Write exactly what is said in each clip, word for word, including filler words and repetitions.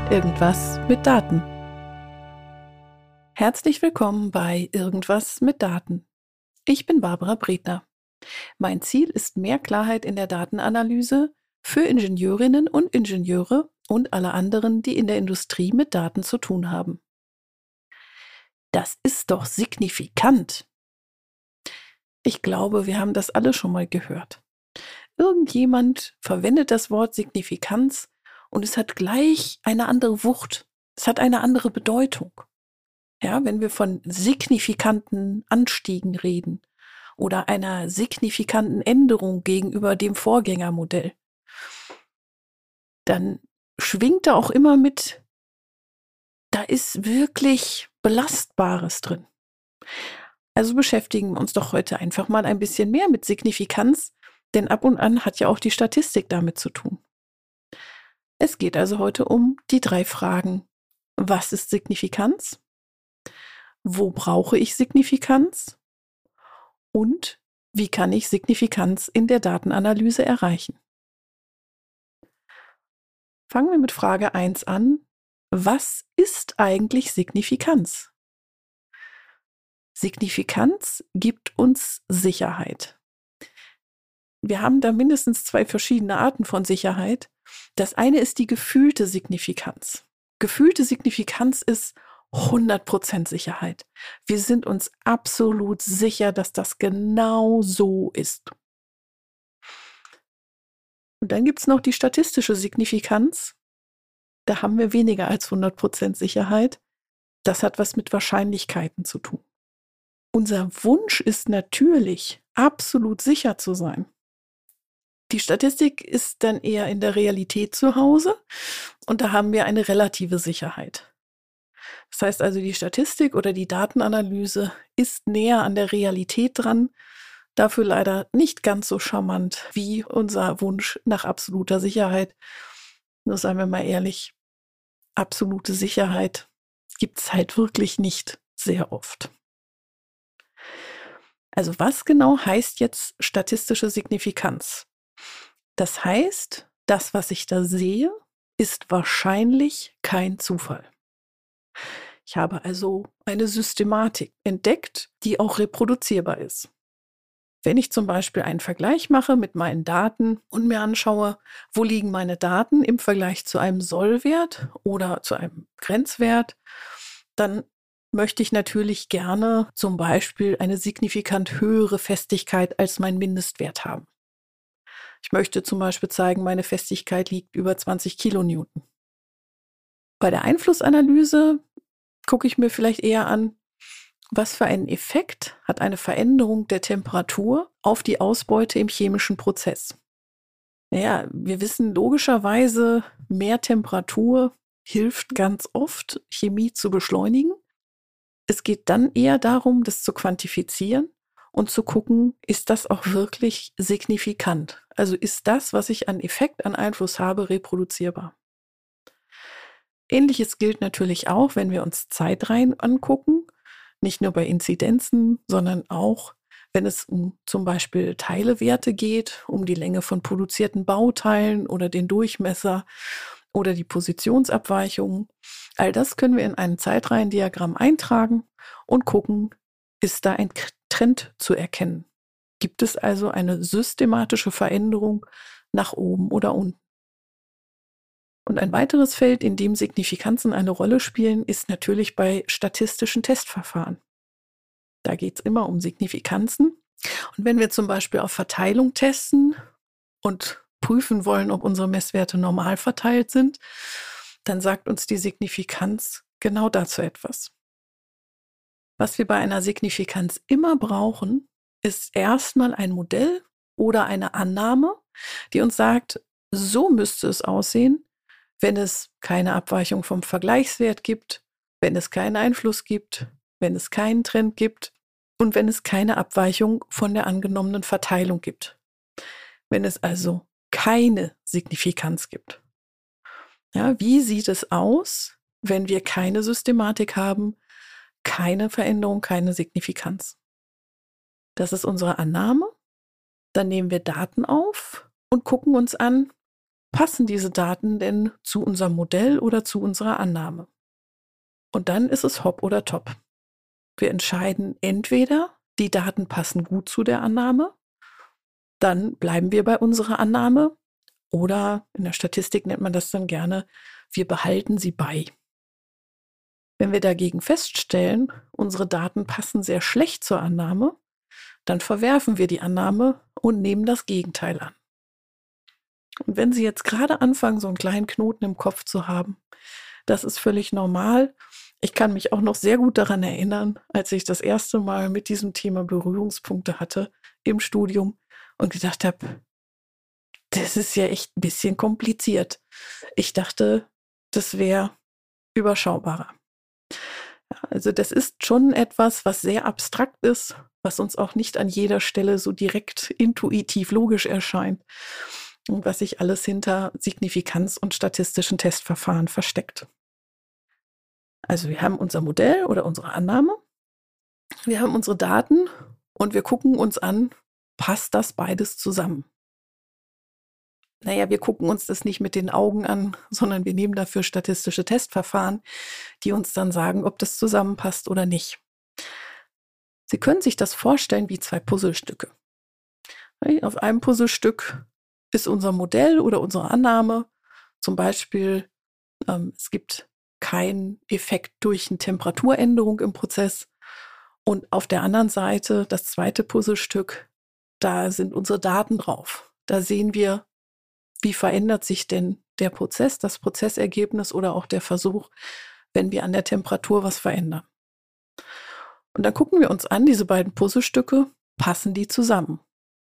Irgendwas mit Daten. Herzlich willkommen bei Irgendwas mit Daten. Ich bin Barbara Bredner. Mein Ziel ist mehr Klarheit in der Datenanalyse für Ingenieurinnen und Ingenieure und alle anderen, die in der Industrie mit Daten zu tun haben. Das ist doch signifikant. Ich glaube, wir haben das alle schon mal gehört. Irgendjemand verwendet das Wort Signifikanz und es hat gleich eine andere Wucht. Es hat eine andere Bedeutung. Ja, wenn wir von signifikanten Anstiegen reden oder einer signifikanten Änderung gegenüber dem Vorgängermodell, dann schwingt da auch immer mit, da ist wirklich Belastbares drin. Also beschäftigen wir uns doch heute einfach mal ein bisschen mehr mit Signifikanz, denn ab und an hat ja auch die Statistik damit zu tun. Es geht also heute um die drei Fragen. Was ist Signifikanz? Wo brauche ich Signifikanz? Und wie kann ich Signifikanz in der Datenanalyse erreichen? Fangen wir mit Frage eins an. Was ist eigentlich Signifikanz? Signifikanz gibt uns Sicherheit. Wir haben da mindestens zwei verschiedene Arten von Sicherheit. Das eine ist die gefühlte Signifikanz. Gefühlte Signifikanz ist hundert Prozent Sicherheit. Wir sind uns absolut sicher, dass das genau so ist. Und dann gibt es noch die statistische Signifikanz. Da haben wir weniger als hundert Prozent Sicherheit. Das hat was mit Wahrscheinlichkeiten zu tun. Unser Wunsch ist natürlich, absolut sicher zu sein. Die Statistik ist dann eher in der Realität zu Hause und da haben wir eine relative Sicherheit. Das heißt also, die Statistik oder die Datenanalyse ist näher an der Realität dran, dafür leider nicht ganz so charmant wie unser Wunsch nach absoluter Sicherheit. Nur seien wir mal ehrlich, absolute Sicherheit gibt es halt wirklich nicht sehr oft. Also was genau heißt jetzt statistische Signifikanz? Das heißt, das, was ich da sehe, ist wahrscheinlich kein Zufall. Ich habe also eine Systematik entdeckt, die auch reproduzierbar ist. Wenn ich zum Beispiel einen Vergleich mache mit meinen Daten und mir anschaue, wo liegen meine Daten im Vergleich zu einem Sollwert oder zu einem Grenzwert, dann möchte ich natürlich gerne zum Beispiel eine signifikant höhere Festigkeit als mein Mindestwert haben. Ich möchte zum Beispiel zeigen, meine Festigkeit liegt über zwanzig Kilonewton. Bei der Einflussanalyse gucke ich mir vielleicht eher an, was für einen Effekt hat eine Veränderung der Temperatur auf die Ausbeute im chemischen Prozess. Naja, wir wissen logischerweise, mehr Temperatur hilft ganz oft, Chemie zu beschleunigen. Es geht dann eher darum, das zu quantifizieren und zu gucken, ist das auch wirklich signifikant? Also ist das, was ich an Effekt, an Einfluss habe, reproduzierbar? Ähnliches gilt natürlich auch, wenn wir uns Zeitreihen angucken, nicht nur bei Inzidenzen, sondern auch, wenn es um zum Beispiel Teilewerte geht, um die Länge von produzierten Bauteilen oder den Durchmesser oder die Positionsabweichungen. All das können wir in ein Zeitreihendiagramm eintragen und gucken, ist da ein Trend zu erkennen? Gibt es also eine systematische Veränderung nach oben oder unten? Und ein weiteres Feld, in dem Signifikanzen eine Rolle spielen, ist natürlich bei statistischen Testverfahren. Da geht es immer um Signifikanzen. Und wenn wir zum Beispiel auf Verteilung testen und prüfen wollen, ob unsere Messwerte normal verteilt sind, dann sagt uns die Signifikanz genau dazu etwas. Was wir bei einer Signifikanz immer brauchen, ist erstmal ein Modell oder eine Annahme, die uns sagt, so müsste es aussehen, wenn es keine Abweichung vom Vergleichswert gibt, wenn es keinen Einfluss gibt, wenn es keinen Trend gibt und wenn es keine Abweichung von der angenommenen Verteilung gibt. Wenn es also keine Signifikanz gibt. Ja, wie sieht es aus, wenn wir keine Systematik haben, keine Veränderung, keine Signifikanz? Das ist unsere Annahme. Dann nehmen wir Daten auf und gucken uns an, passen diese Daten denn zu unserem Modell oder zu unserer Annahme? Und dann ist es hopp oder top. Wir entscheiden entweder, die Daten passen gut zu der Annahme, dann bleiben wir bei unserer Annahme, oder in der Statistik nennt man das dann gerne, wir behalten sie bei. Wenn wir dagegen feststellen, unsere Daten passen sehr schlecht zur Annahme, dann verwerfen wir die Annahme und nehmen das Gegenteil an. Und wenn Sie jetzt gerade anfangen, so einen kleinen Knoten im Kopf zu haben, das ist völlig normal. Ich kann mich auch noch sehr gut daran erinnern, als ich das erste Mal mit diesem Thema Berührungspunkte hatte im Studium und gedacht habe, das ist ja echt ein bisschen kompliziert. Ich dachte, das wäre überschaubarer. Ja, also das ist schon etwas, was sehr abstrakt ist, was uns auch nicht an jeder Stelle so direkt intuitiv logisch erscheint und was sich alles hinter Signifikanz- und statistischen Testverfahren versteckt. Also wir haben unser Modell oder unsere Annahme, wir haben unsere Daten und wir gucken uns an, passt das beides zusammen? Naja, wir gucken uns das nicht mit den Augen an, sondern wir nehmen dafür statistische Testverfahren, die uns dann sagen, ob das zusammenpasst oder nicht. Sie können sich das vorstellen wie zwei Puzzlestücke. Auf einem Puzzlestück ist unser Modell oder unsere Annahme, zum Beispiel, ähm, es gibt keinen Effekt durch eine Temperaturänderung im Prozess. Und auf der anderen Seite, das zweite Puzzlestück, da sind unsere Daten drauf. Da sehen wir, wie verändert sich denn der Prozess, das Prozessergebnis oder auch der Versuch, wenn wir an der Temperatur was verändern. Und dann gucken wir uns an, diese beiden Puzzlestücke, passen die zusammen?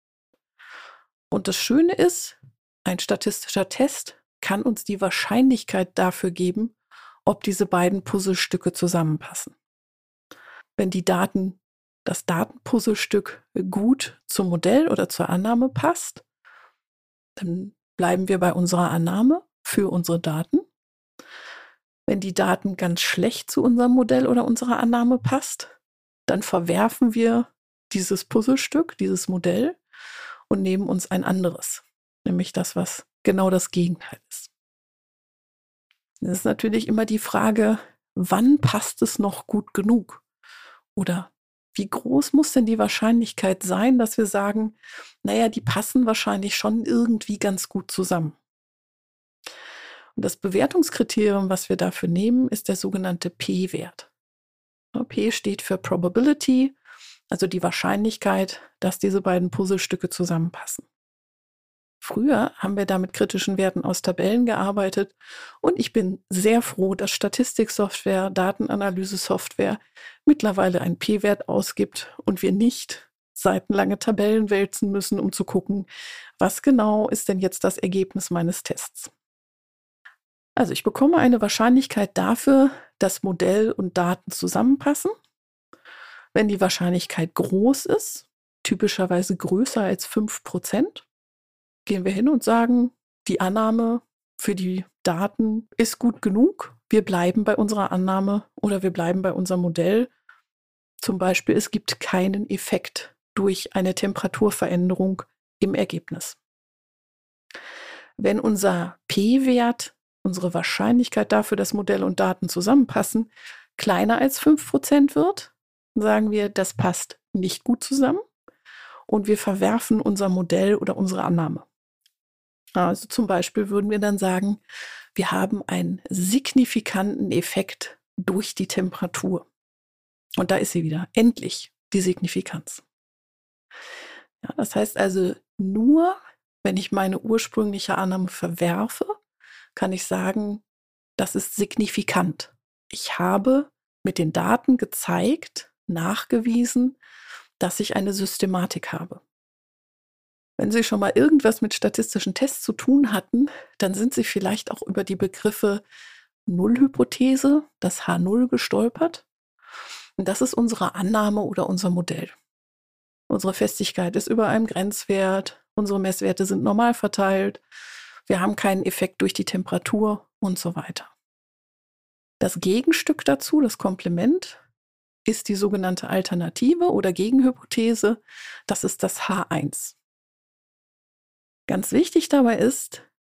Und das Schöne ist, ein statistischer Test kann uns die Wahrscheinlichkeit dafür geben, ob diese beiden Puzzlestücke zusammenpassen. Wenn die Daten, das Datenpuzzlestück gut zum Modell oder zur Annahme passt, dann bleiben wir bei unserer Annahme für unsere Daten. Wenn die Daten ganz schlecht zu unserem Modell oder unserer Annahme passt, dann verwerfen wir dieses Puzzlestück, dieses Modell und nehmen uns ein anderes, nämlich das, was genau das Gegenteil ist. Das ist natürlich immer die Frage, wann passt es noch gut genug? Oder wie groß muss denn die Wahrscheinlichkeit sein, dass wir sagen, naja, die passen wahrscheinlich schon irgendwie ganz gut zusammen. Und das Bewertungskriterium, was wir dafür nehmen, ist der sogenannte P-Wert. P steht für Probability, also die Wahrscheinlichkeit, dass diese beiden Puzzlestücke zusammenpassen. Früher haben wir da mit kritischen Werten aus Tabellen gearbeitet und ich bin sehr froh, dass Statistiksoftware, Datenanalyse-Software mittlerweile einen P-Wert ausgibt und wir nicht seitenlange Tabellen wälzen müssen, um zu gucken, was genau ist denn jetzt das Ergebnis meines Tests. Also ich bekomme eine Wahrscheinlichkeit dafür, dass Modell und Daten zusammenpassen. Wenn die Wahrscheinlichkeit groß ist, typischerweise größer als fünf Prozent, gehen wir hin und sagen, die Annahme für die Daten ist gut genug. Wir bleiben bei unserer Annahme oder wir bleiben bei unserem Modell. Zum Beispiel, es gibt keinen Effekt durch eine Temperaturveränderung im Ergebnis. Wenn unser P-Wert, unsere Wahrscheinlichkeit dafür, dass Modell und Daten zusammenpassen, kleiner als fünf Prozent wird, sagen wir, das passt nicht gut zusammen und wir verwerfen unser Modell oder unsere Annahme. Also zum Beispiel würden wir dann sagen, wir haben einen signifikanten Effekt durch die Temperatur. Und da ist sie wieder, endlich die Signifikanz. Ja, das heißt also, nur wenn ich meine ursprüngliche Annahme verwerfe, kann ich sagen, das ist signifikant. Ich habe mit den Daten gezeigt, nachgewiesen, dass ich eine Systematik habe. Wenn Sie schon mal irgendwas mit statistischen Tests zu tun hatten, dann sind Sie vielleicht auch über die Begriffe Nullhypothese, das H null gestolpert. Und das ist unsere Annahme oder unser Modell. Unsere Festigkeit ist über einem Grenzwert, unsere Messwerte sind normal verteilt, wir haben keinen Effekt durch die Temperatur und so weiter. Das Gegenstück dazu, das Komplement, ist die sogenannte Alternative oder Gegenhypothese. Das ist das H eins. Ganz wichtig dabei ist,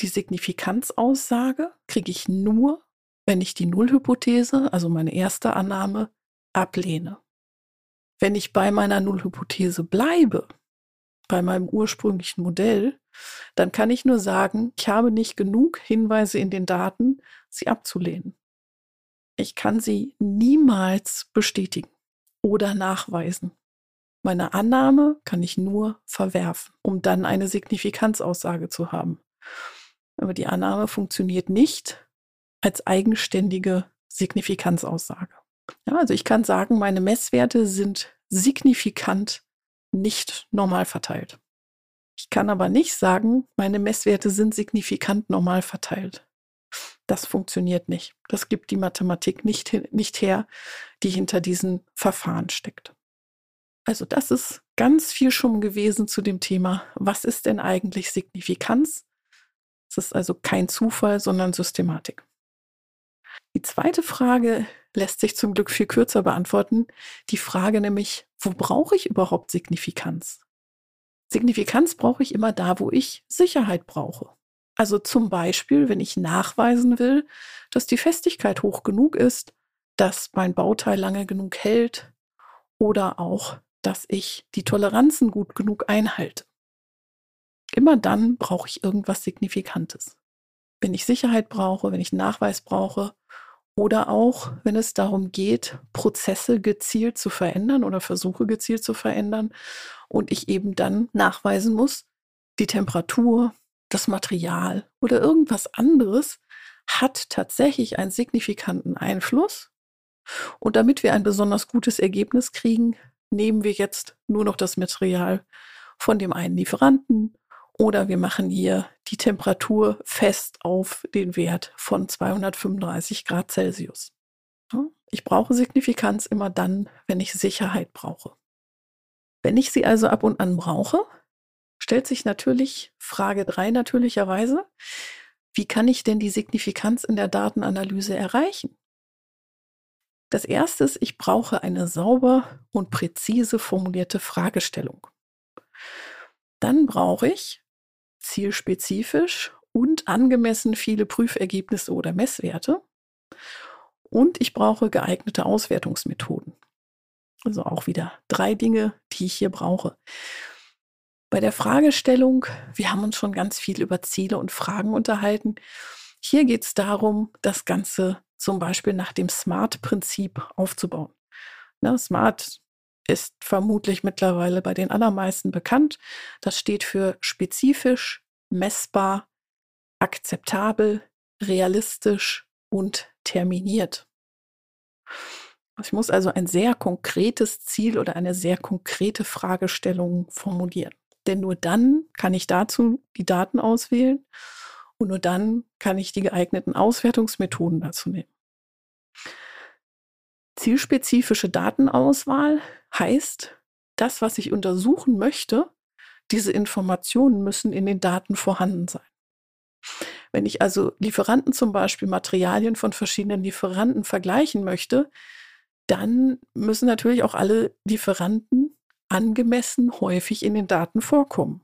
die Signifikanzaussage kriege ich nur, wenn ich die Nullhypothese, also meine erste Annahme, ablehne. Wenn ich bei meiner Nullhypothese bleibe, bei meinem ursprünglichen Modell, dann kann ich nur sagen, ich habe nicht genug Hinweise in den Daten, sie abzulehnen. Ich kann sie niemals bestätigen oder nachweisen. Meine Annahme kann ich nur verwerfen, um dann eine Signifikanzaussage zu haben. Aber die Annahme funktioniert nicht als eigenständige Signifikanzaussage. Ja, also ich kann sagen, meine Messwerte sind signifikant nicht normal verteilt. Ich kann aber nicht sagen, meine Messwerte sind signifikant normal verteilt. Das funktioniert nicht. Das gibt die Mathematik nicht, nicht her, die hinter diesen Verfahren steckt. Also das ist ganz viel schon gewesen zu dem Thema, was ist denn eigentlich Signifikanz? Es ist also kein Zufall, sondern Systematik. Die zweite Frage lässt sich zum Glück viel kürzer beantworten. Die Frage nämlich, wo brauche ich überhaupt Signifikanz? Signifikanz brauche ich immer da, wo ich Sicherheit brauche. Also zum Beispiel, wenn ich nachweisen will, dass die Festigkeit hoch genug ist, dass mein Bauteil lange genug hält oder auch, dass ich die Toleranzen gut genug einhalte. Immer dann brauche ich irgendwas Signifikantes. Wenn ich Sicherheit brauche, wenn ich einen Nachweis brauche oder auch, wenn es darum geht, Prozesse gezielt zu verändern oder Versuche gezielt zu verändern und ich eben dann nachweisen muss, die Temperatur, das Material oder irgendwas anderes hat tatsächlich einen signifikanten Einfluss. Und damit wir ein besonders gutes Ergebnis kriegen, nehmen wir jetzt nur noch das Material von dem einen Lieferanten oder wir machen hier die Temperatur fest auf den Wert von zweihundertfünfunddreißig Grad Celsius. Ich brauche Signifikanz immer dann, wenn ich Sicherheit brauche. Wenn ich sie also ab und an brauche, stellt sich natürlich Frage drei natürlicherweise, wie kann ich denn die Signifikanz in der Datenanalyse erreichen? Das erste ist, ich brauche eine sauber und präzise formulierte Fragestellung. Dann brauche ich zielspezifisch und angemessen viele Prüfergebnisse oder Messwerte. Und ich brauche geeignete Auswertungsmethoden. Also auch wieder drei Dinge, die ich hier brauche. Bei der Fragestellung, wir haben uns schon ganz viel über Ziele und Fragen unterhalten. Hier geht es darum, das Ganze zum Beispiel nach dem SMART-Prinzip aufzubauen. Ne, SMART ist vermutlich mittlerweile bei den allermeisten bekannt. Das steht für spezifisch, messbar, akzeptabel, realistisch und terminiert. Ich muss also ein sehr konkretes Ziel oder eine sehr konkrete Fragestellung formulieren. Denn nur dann kann ich dazu die Daten auswählen und nur dann kann ich die geeigneten Auswertungsmethoden dazu nehmen. Zielspezifische Datenauswahl heißt, das, was ich untersuchen möchte, diese Informationen müssen in den Daten vorhanden sein. Wenn ich also Lieferanten zum Beispiel Materialien von verschiedenen Lieferanten vergleichen möchte, dann müssen natürlich auch alle Lieferanten angemessen häufig in den Daten vorkommen.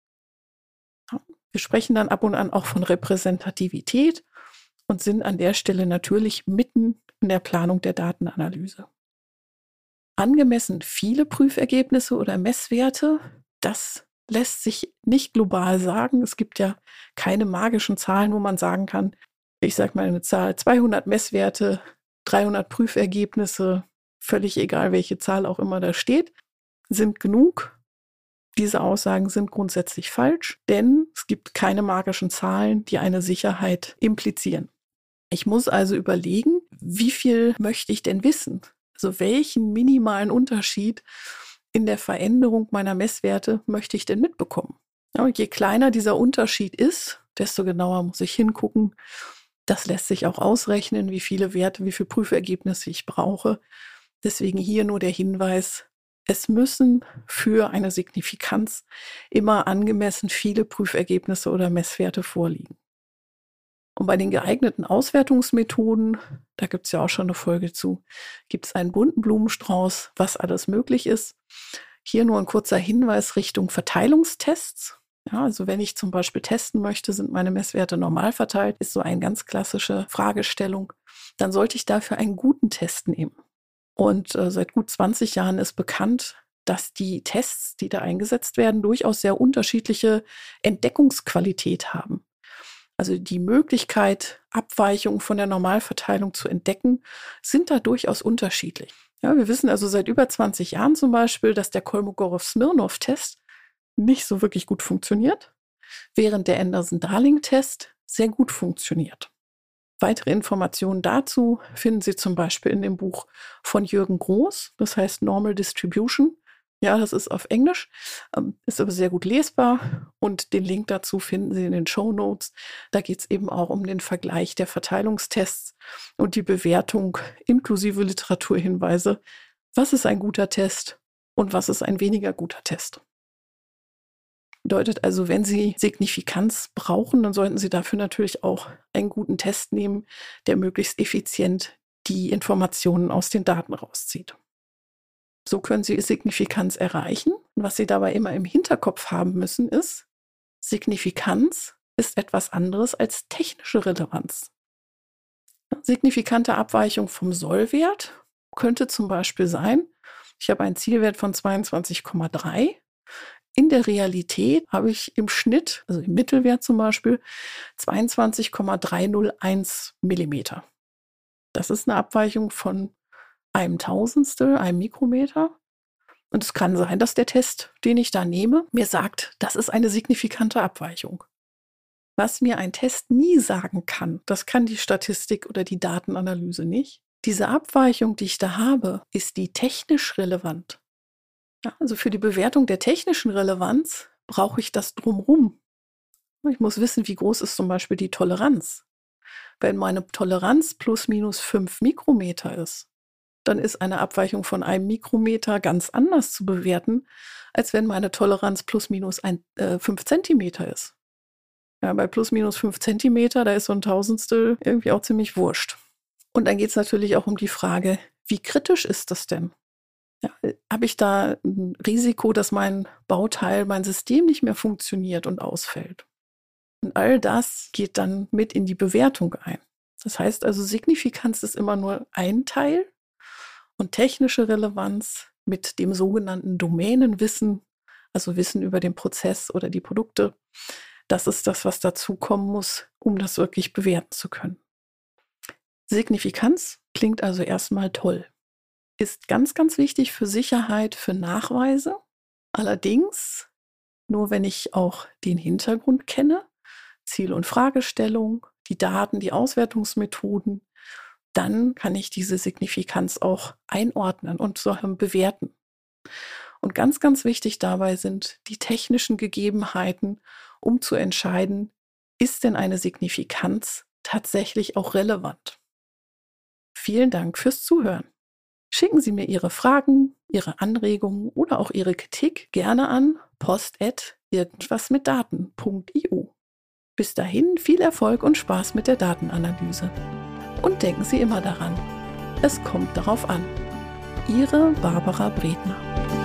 Wir sprechen dann ab und an auch von Repräsentativität und sind an der Stelle natürlich mitten in der Planung der Datenanalyse. Angemessen viele Prüfergebnisse oder Messwerte, das lässt sich nicht global sagen. Es gibt ja keine magischen Zahlen, wo man sagen kann, ich sage mal eine Zahl, zweihundert Messwerte, dreihundert Prüfergebnisse, völlig egal, welche Zahl auch immer da steht, sind genug. Diese Aussagen sind grundsätzlich falsch, denn es gibt keine magischen Zahlen, die eine Sicherheit implizieren. Ich muss also überlegen, wie viel möchte ich denn wissen? Also welchen minimalen Unterschied in der Veränderung meiner Messwerte möchte ich denn mitbekommen? Ja, und je kleiner dieser Unterschied ist, desto genauer muss ich hingucken. Das lässt sich auch ausrechnen, wie viele Werte, wie viele Prüfergebnisse ich brauche. Deswegen hier nur der Hinweis, es müssen für eine Signifikanz immer angemessen viele Prüfergebnisse oder Messwerte vorliegen. Und bei den geeigneten Auswertungsmethoden, da gibt es ja auch schon eine Folge zu, gibt es einen bunten Blumenstrauß, was alles möglich ist. Hier nur ein kurzer Hinweis Richtung Verteilungstests. Ja, also wenn ich zum Beispiel testen möchte, sind meine Messwerte normal verteilt, ist so eine ganz klassische Fragestellung, dann sollte ich dafür einen guten Test nehmen. Und äh, seit gut zwanzig Jahren ist bekannt, dass die Tests, die da eingesetzt werden, durchaus sehr unterschiedliche Entdeckungsqualität haben. Also die Möglichkeit, Abweichungen von der Normalverteilung zu entdecken, sind da durchaus unterschiedlich. Ja, wir wissen also seit über zwanzig Jahren zum Beispiel, dass der Kolmogorov-Smirnov-Test nicht so wirklich gut funktioniert, während der Anderson-Darling-Test sehr gut funktioniert. Weitere Informationen dazu finden Sie zum Beispiel in dem Buch von Jürgen Groß, das heißt Normal Distribution. Ja, das ist auf Englisch, ist aber sehr gut lesbar und den Link dazu finden Sie in den Shownotes. Da geht es eben auch um den Vergleich der Verteilungstests und die Bewertung inklusive Literaturhinweise. Was ist ein guter Test und was ist ein weniger guter Test? Bedeutet also, wenn Sie Signifikanz brauchen, dann sollten Sie dafür natürlich auch einen guten Test nehmen, der möglichst effizient die Informationen aus den Daten rauszieht. So können Sie Signifikanz erreichen. Und was Sie dabei immer im Hinterkopf haben müssen, ist, Signifikanz ist etwas anderes als technische Relevanz. Signifikante Abweichung vom Sollwert könnte zum Beispiel sein, ich habe einen Zielwert von zweiundzwanzig Komma drei. In der Realität habe ich im Schnitt, also im Mittelwert zum Beispiel, zweiundzwanzig Komma dreihunderteins Millimeter. Das ist eine Abweichung von einem Tausendstel, einem Mikrometer. Und es kann sein, dass der Test, den ich da nehme, mir sagt, das ist eine signifikante Abweichung. Was mir ein Test nie sagen kann, das kann die Statistik oder die Datenanalyse nicht. Diese Abweichung, die ich da habe, ist die technisch relevant. Ja, also für die Bewertung der technischen Relevanz brauche ich das drumherum. Ich muss wissen, wie groß ist zum Beispiel die Toleranz. Wenn meine Toleranz plus minus fünf Mikrometer ist, dann ist eine Abweichung von einem Mikrometer ganz anders zu bewerten, als wenn meine Toleranz plus minus ein, äh, fünf Zentimeter ist. Ja, bei plus minus fünf Zentimeter, da ist so ein Tausendstel irgendwie auch ziemlich wurscht. Und dann geht es natürlich auch um die Frage, wie kritisch ist das denn? Ja, habe ich da ein Risiko, dass mein Bauteil, mein System nicht mehr funktioniert und ausfällt? Und all das geht dann mit in die Bewertung ein. Das heißt also, Signifikanz ist immer nur ein Teil und technische Relevanz mit dem sogenannten Domänenwissen, also Wissen über den Prozess oder die Produkte, das ist das, was dazukommen muss, um das wirklich bewerten zu können. Signifikanz klingt also erstmal toll. Ist ganz, ganz wichtig für Sicherheit, für Nachweise. Allerdings nur, wenn ich auch den Hintergrund kenne, Ziel- und Fragestellung, die Daten, die Auswertungsmethoden, dann kann ich diese Signifikanz auch einordnen und so bewerten. Und ganz, ganz wichtig dabei sind die technischen Gegebenheiten, um zu entscheiden, ist denn eine Signifikanz tatsächlich auch relevant? Vielen Dank fürs Zuhören. Schicken Sie mir Ihre Fragen, Ihre Anregungen oder auch Ihre Kritik gerne an post at irgendwasmitdaten punkt i o. Bis dahin viel Erfolg und Spaß mit der Datenanalyse. Und denken Sie immer daran, es kommt darauf an. Ihre Barbara Bredner.